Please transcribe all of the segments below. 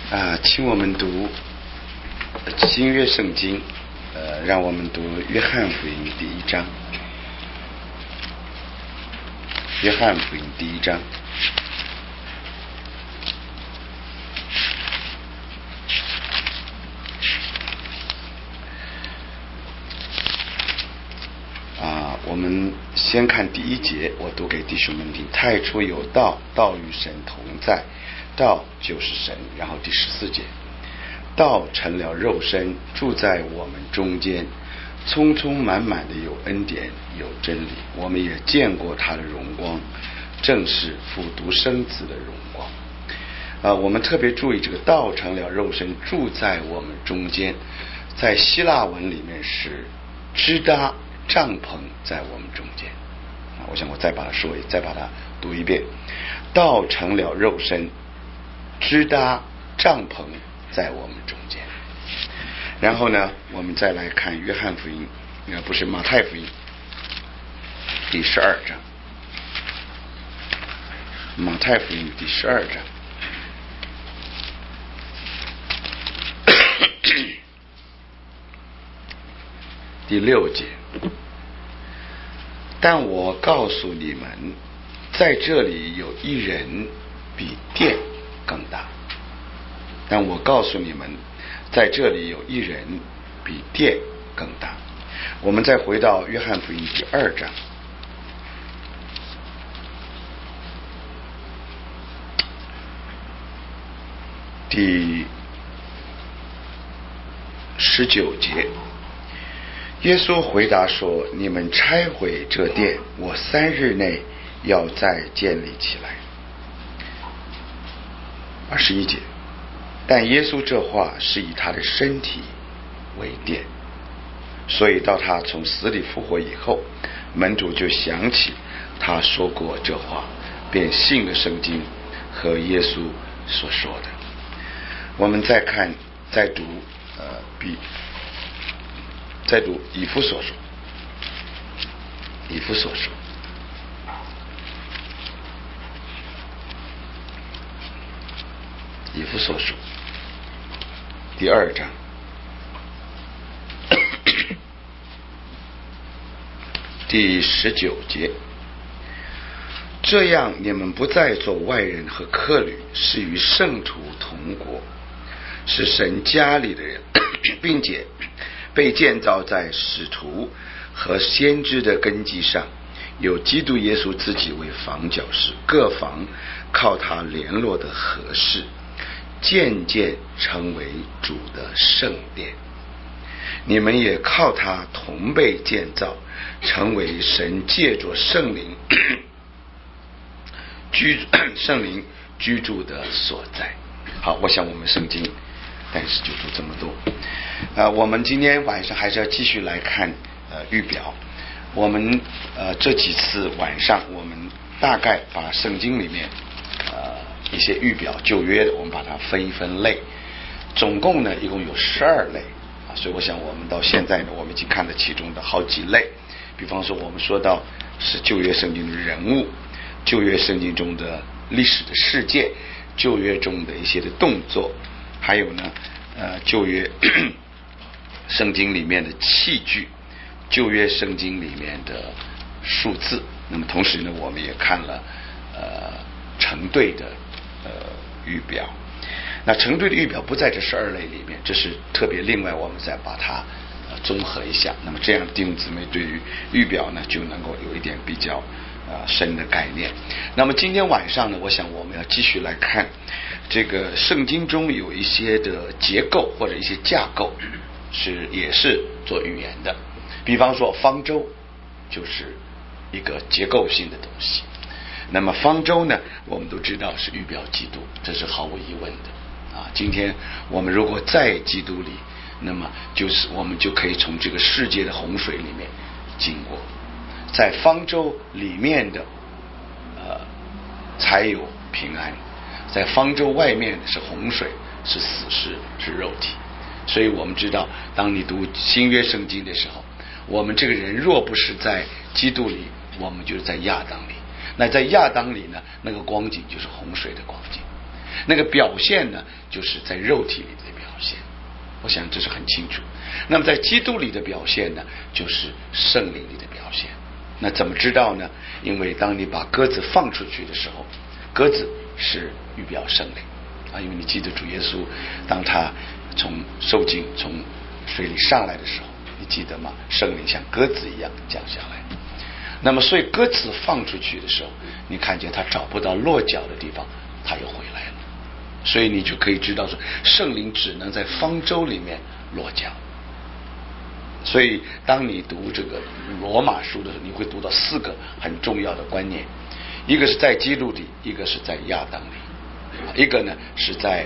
请我们读新约圣经，让我们读约翰福音第1章。约翰福音第1章。我们先看第1节，我读给弟兄们听。太初有道，道与神同在，道就是神。然后第14节，道成了肉身，住在我们中间，充充满满的有恩典有真理。我们也见过他的荣光，正是父独生子的荣光。我们特别注意这个道成了肉身，住在我们中间，在希腊文里面是支搭帐篷在我们中间。我想我再把它读一遍。道成了肉身，支搭帐篷在我们中间。然后呢，我们再来看约翰福音，不是马太福音第12章。马太福音第12章第6节，但我告诉你们，在这里有一人比殿更大。但我告诉你们，在这里有一人比殿更大。我们再回到约翰福音第2章第19节，耶稣回答说：你们拆毁这殿，我3日内要再建立起来。21节，但耶稣这话是以他的身体为殿，所以到他从死里复活以后，门徒就想起他说过这话，便信了圣经和耶稣所说的。我们再读以弗所书，以弗所书第2章第19节，这样你们不再做外人和客旅，是与圣徒同国，是神家里的人，并且被建造在使徒和先知的根基上，有基督耶稣自己为房角石，各房靠他联络的合适，渐渐成为主的圣殿。你们也靠他同被建造，成为神借着圣灵居住的所在。好，我想我们圣经但是就读这么多。我们今天晚上还是要继续来看预表。我们这几次晚上，我们大概把圣经里面一些预表旧约的，我们把它分一分类，总共呢一共有12类。所以我想我们到现在呢，我们已经看了其中的好几类。比方说我们说到是旧约圣经的人物，旧约圣经中的历史的事件，旧约中的一些的动作，还有呢旧约圣经里面的器具，旧约圣经里面的数字。那么同时呢，我们也看了成对的预表。那成对的预表不在这12类里面，这是特别另外我们再把它综合一下。那么这样弟兄姊妹对于预表呢就能够有一点比较深的概念。那么今天晚上呢，我想我们要继续来看这个圣经中有一些的结构或者一些架构也是做预言的。比方说方舟就是一个结构性的东西。那么方舟呢，我们都知道是预表基督，这是毫无疑问的。今天我们如果在基督里，那么我们就可以从这个世界的洪水里面经过。在方舟里面的才有平安，在方舟外面是洪水，是死尸，是肉体。所以我们知道，当你读新约圣经的时候，我们这个人若不是在基督里，我们就是在亚当里。那在亚当里呢，那个光景就是洪水的光景。 那个表现呢，就是在肉体里的表现。我想这是很清楚。那么在基督里的表现呢，就是圣灵里的表现。那怎么知道呢？因为当你把鸽子放出去的时候，鸽子是预表圣灵啊。因为你记得主耶稣当他从受浸从水里上来的时候，你记得吗？圣灵像鸽子一样降下来。那么所以鸽子放出去的时候，你看见它找不到落脚的地方，它又回来了。所以你就可以知道说，圣灵只能在方舟里面落脚。所以当你读这个罗马书的时候，你会读到4个很重要的观念，一个是在基督里，一个是在亚当里，一个呢是在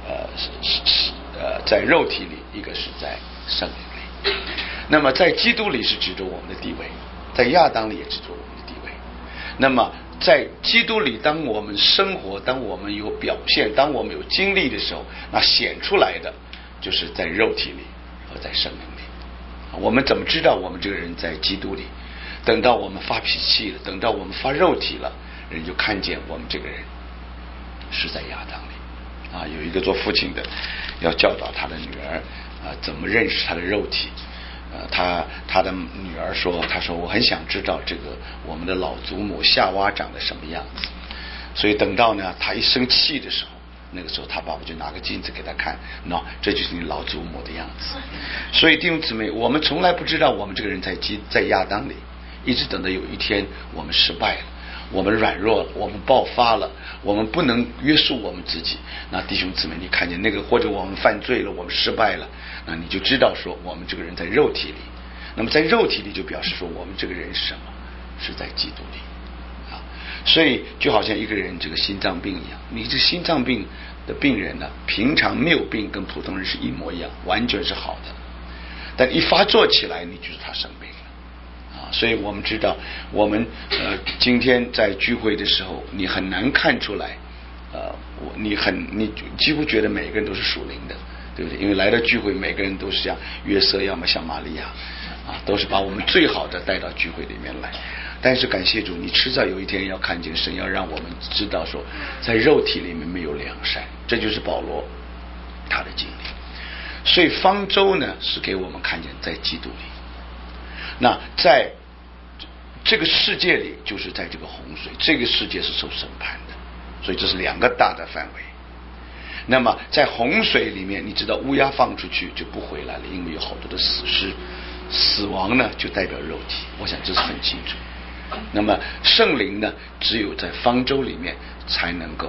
在肉体里，一个是在圣灵里。那么在基督里是指着我们的地位，在亚当里也指着我们的地位。那么在基督里，当我们生活，当我们有表现，当我们有经历的时候，那显出来的就是在肉体里和在圣灵里。我们怎么知道我们这个人在基督里？等到我们发脾气了，等到我们发肉体了，人就看见我们这个人是在亚当里啊。有一个做父亲的要教导他的女儿怎么认识他的肉体。他的女儿说，他说我很想知道这个我们的老祖母夏娃长得什么样子。所以等到呢他一生气的时候，那个时候他爸爸就拿个镜子给他看，这就是你老祖母的样子。所以弟兄姊妹，我们从来不知道我们这个人在亚当里，一直等到有一天我们失败了，我们软弱了，我们爆发了，我们不能约束我们自己。那弟兄姊妹，你看见那个，或者我们犯罪了，我们失败了，那你就知道说我们这个人在肉体里。那么在肉体里就表示说我们这个人是什么？是在基督里啊。所以就好像一个人这个心脏病一样，你这心脏病的病人呢，平常没有病，跟普通人是一模一样，完全是好的。但一发作起来，你就是他生病了啊。所以我们知道，我们今天在聚会的时候，你很难看出来，你几乎觉得每个人都是属灵的，对不对？因为来到聚会，每个人都是像约瑟，要么像玛利亚啊，都是把我们最好的带到聚会里面来。但是感谢主，你迟早有一天要看见神，要让我们知道说，在肉体里面没有良善，这就是保罗他的经历。所以方舟呢是给我们看见在基督里，那在这个世界里就是在这个洪水，这个世界是受审判的，所以这是2个大的范围。那么在洪水里面，你知道乌鸦放出去就不回来了，因为有好多的死尸，死亡呢就代表肉体，我想这是很清楚。那么圣灵呢，只有在方舟里面才能够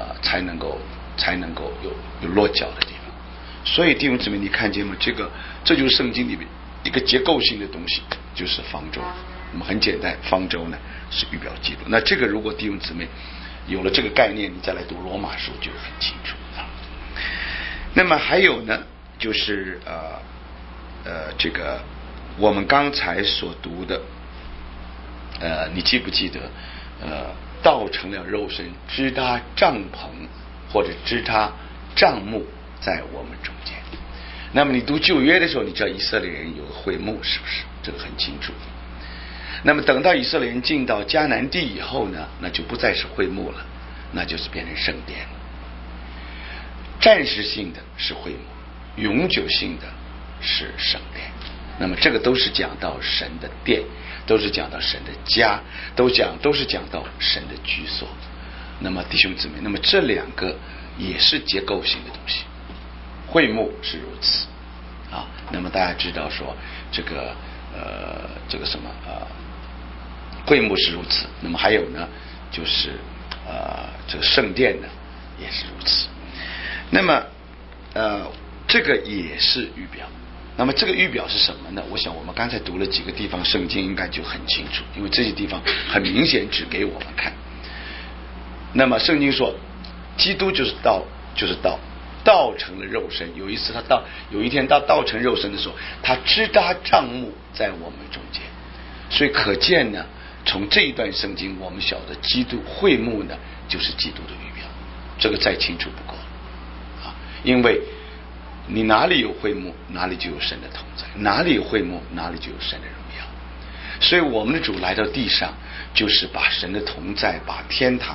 有落脚的地方。所以弟兄姊妹，你看见吗？这就是圣经里面一个结构性的东西，就是方舟。那么很简单，方舟呢是预表基督。那这个如果弟兄姊妹有了这个概念，你再来读罗马书就很清楚啊。那么还有呢，就是这个我们刚才所读的，你记不记得道成了肉身，支搭帐篷或者支搭帐幕在我们中间。那么你读旧约的时候，你知道以色列人有个会幕，是不是？这个很清楚。那么等到以色列人进到迦南地以后呢，那就不再是会幕了，那就是变成圣殿了。暂时性的是会幕，永久性的是圣殿。那么这个都是讲到神的殿，都是讲到神的家，都是讲到神的居所。那么弟兄姊妹，那么这2个也是结构性的东西。会幕是如此啊。那么大家知道说这个什么会幕是如此。那么还有呢，就是这个圣殿呢也是如此。那么这个也是预表。那么这个预表是什么呢？我想我们刚才读了几个地方，圣经应该就很清楚，因为这些地方很明显指给我们看。那么圣经说，基督就是道，道成了肉身。有一天他道成肉身的时候，他支搭帐幕在我们中间。所以可见呢，从这一段圣经我们晓得基督会幕呢就是基督的预表，这个再清楚不过啊。因为你哪里有会幕，哪里就有神的同在，哪里有会幕，哪里就有神的荣耀。所以我们的主来到地上，就是把神的同在，把天堂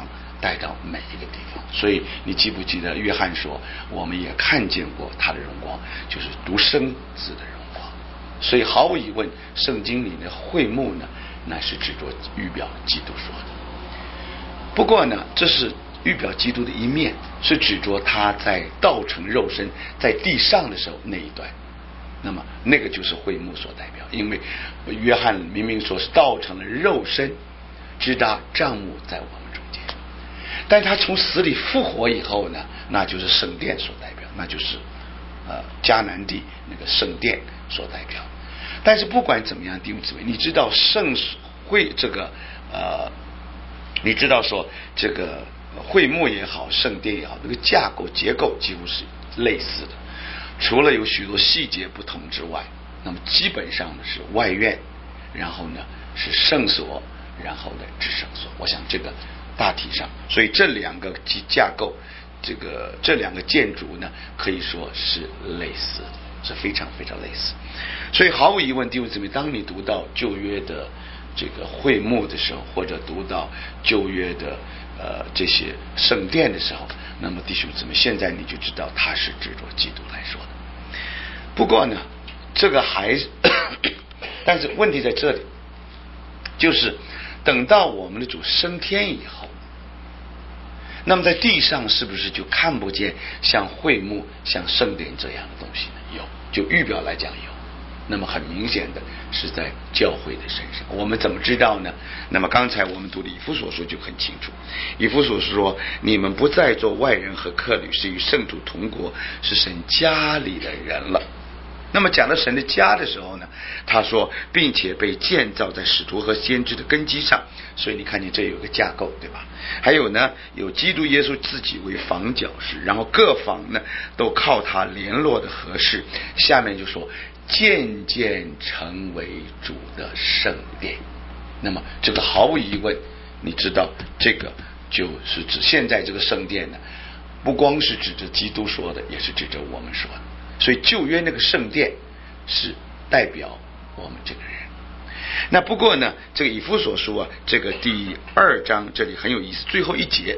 带到每一个地方。所以你记不记得约翰说我们也看见过他的荣光，就是独生子的荣光。所以毫无疑问，圣经里的会幕呢，那是指着预表基督说的。不过呢，这是预表基督的一面，是指着他在道成肉身在地上的时候那一段。那么那个就是会幕所代表，因为约翰明明说是道成了肉身，直达帐幕在我们中间。但他从死里复活以后呢，那就是圣殿所代表，那就是迦南地那个圣殿所代表。但是不管怎么样，弟兄姊妹，你知道圣会这个你知道说这个会幕也好，圣殿也好，这个架构结构几乎是类似的，除了有许多细节不同之外，那么基本上呢是外院，然后呢是圣所，然后呢至圣所。我想这个大体上，所以这两个架构，这两个建筑呢，可以说是类似的，是非常非常类似。所以毫无疑问，弟兄姊妹，当你读到旧约的这个会幕的时候，或者读到旧约的这些圣殿的时候，那么弟兄姊妹，现在你就知道它是指着基督来说的。不过呢，这个还是但是问题在这里，就是等到我们的主升天以后，那么在地上是不是就看不见像会幕、像圣殿这样的东西呢？有，就预表来讲有。那么很明显的是在教会的身上。我们怎么知道呢？那么刚才我们读的以弗所书就很清楚，以弗所书说，你们不再做外人和客旅，是与圣徒同国，是神家里的人了。那么讲到神的家的时候呢，他说并且被建造在使徒和先知的根基上。所以你看见这有个架构，对吧？还有呢，有基督耶稣自己为房角石，然后各房呢都靠他联络的合适。下面就说渐渐成为主的圣殿。那么这个毫无疑问，你知道这个就是指现在这个圣殿呢，不光是指着基督说的，也是指着我们说的。所以旧约那个圣殿是代表我们这个人。那不过呢，这个以弗所书啊，这个第2章这里很有意思，最后一节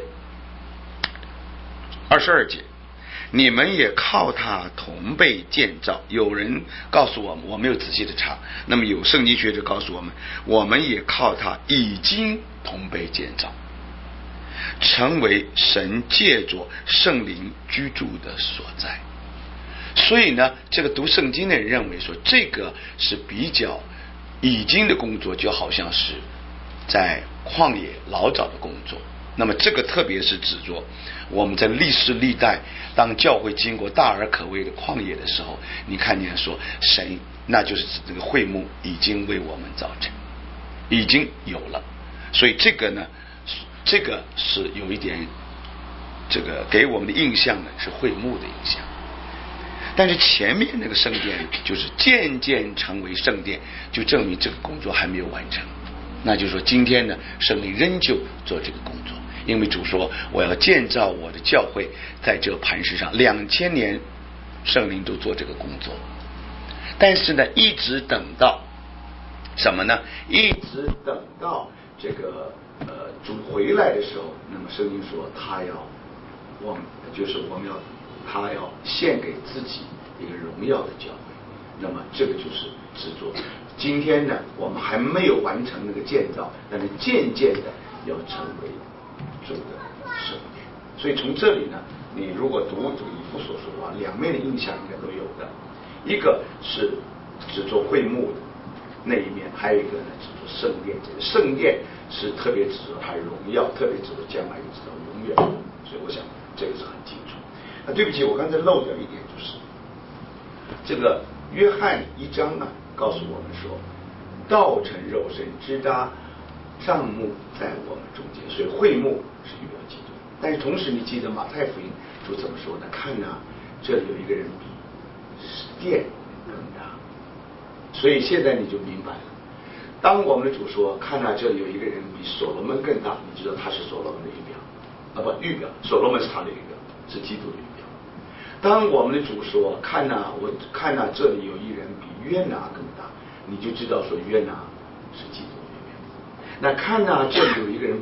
22节，你们也靠他同被建造。有人告诉我们，我没有仔细的查，那么有圣经学者告诉我们，我们也靠他已经同被建造，成为神借着圣灵居住的所在。所以呢，这个读圣经的人认为说，这个是比较已经的工作，就好像是在旷野老早的工作。那么这个特别是指着我们在历世历代，当教会经过大而可畏的旷野的时候，你看见说神，那就是指这个会幕已经为我们造成，已经有了。所以这个呢，这个是有一点这个给我们的印象呢，是会幕的印象。但是前面那个圣殿就是渐渐成为圣殿，就证明这个工作还没有完成。那就是说今天呢，圣灵仍旧做这个工作，因为主说我要建造我的教会在这磐石上，2000年圣灵都做这个工作。但是呢，一直等到什么呢？一直等到这个主回来的时候，那么圣经说他要就是我们要他要献给自己一个荣耀的教会。那么这个就是制作。今天呢，我们还没有完成那个建造，但是渐渐的要成为主的圣殿。所以从这里呢，你如果读这个以弗所书啊，两面的印象应该都有的。一个是制作会幕的那一面，还有一个呢制作圣殿。这个圣殿是特别指着它荣耀，特别指着将来直到永远。所以我想这个是很清楚。对不起，我刚才漏掉一点，就是这个约翰1章呢，告诉我们说，道成肉身，直达帐幕在我们中间。所以会幕是预表基督。但是同时你记得马太福音主怎么说呢？看啊，这里有一个人比殿更大。所以现在你就明白了，当我们的主说看啊，这里有一个人比所罗门更大，你知道他是所罗门的预表预表，所罗门是他的预表，是基督的预表。当我们的主说看啊，我看啊，这里有一人比约拿更大，你就知道说约拿是基督的预表。那看啊，这里有一个人比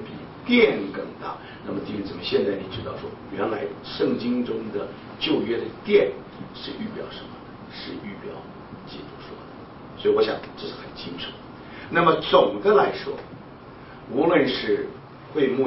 殿更大。那么弟兄姊妹，现在你知道说，原来圣经中的旧约的殿是预表什么？是预表基督说的。所以我想这是很清楚。那么总的来说，无论是会幕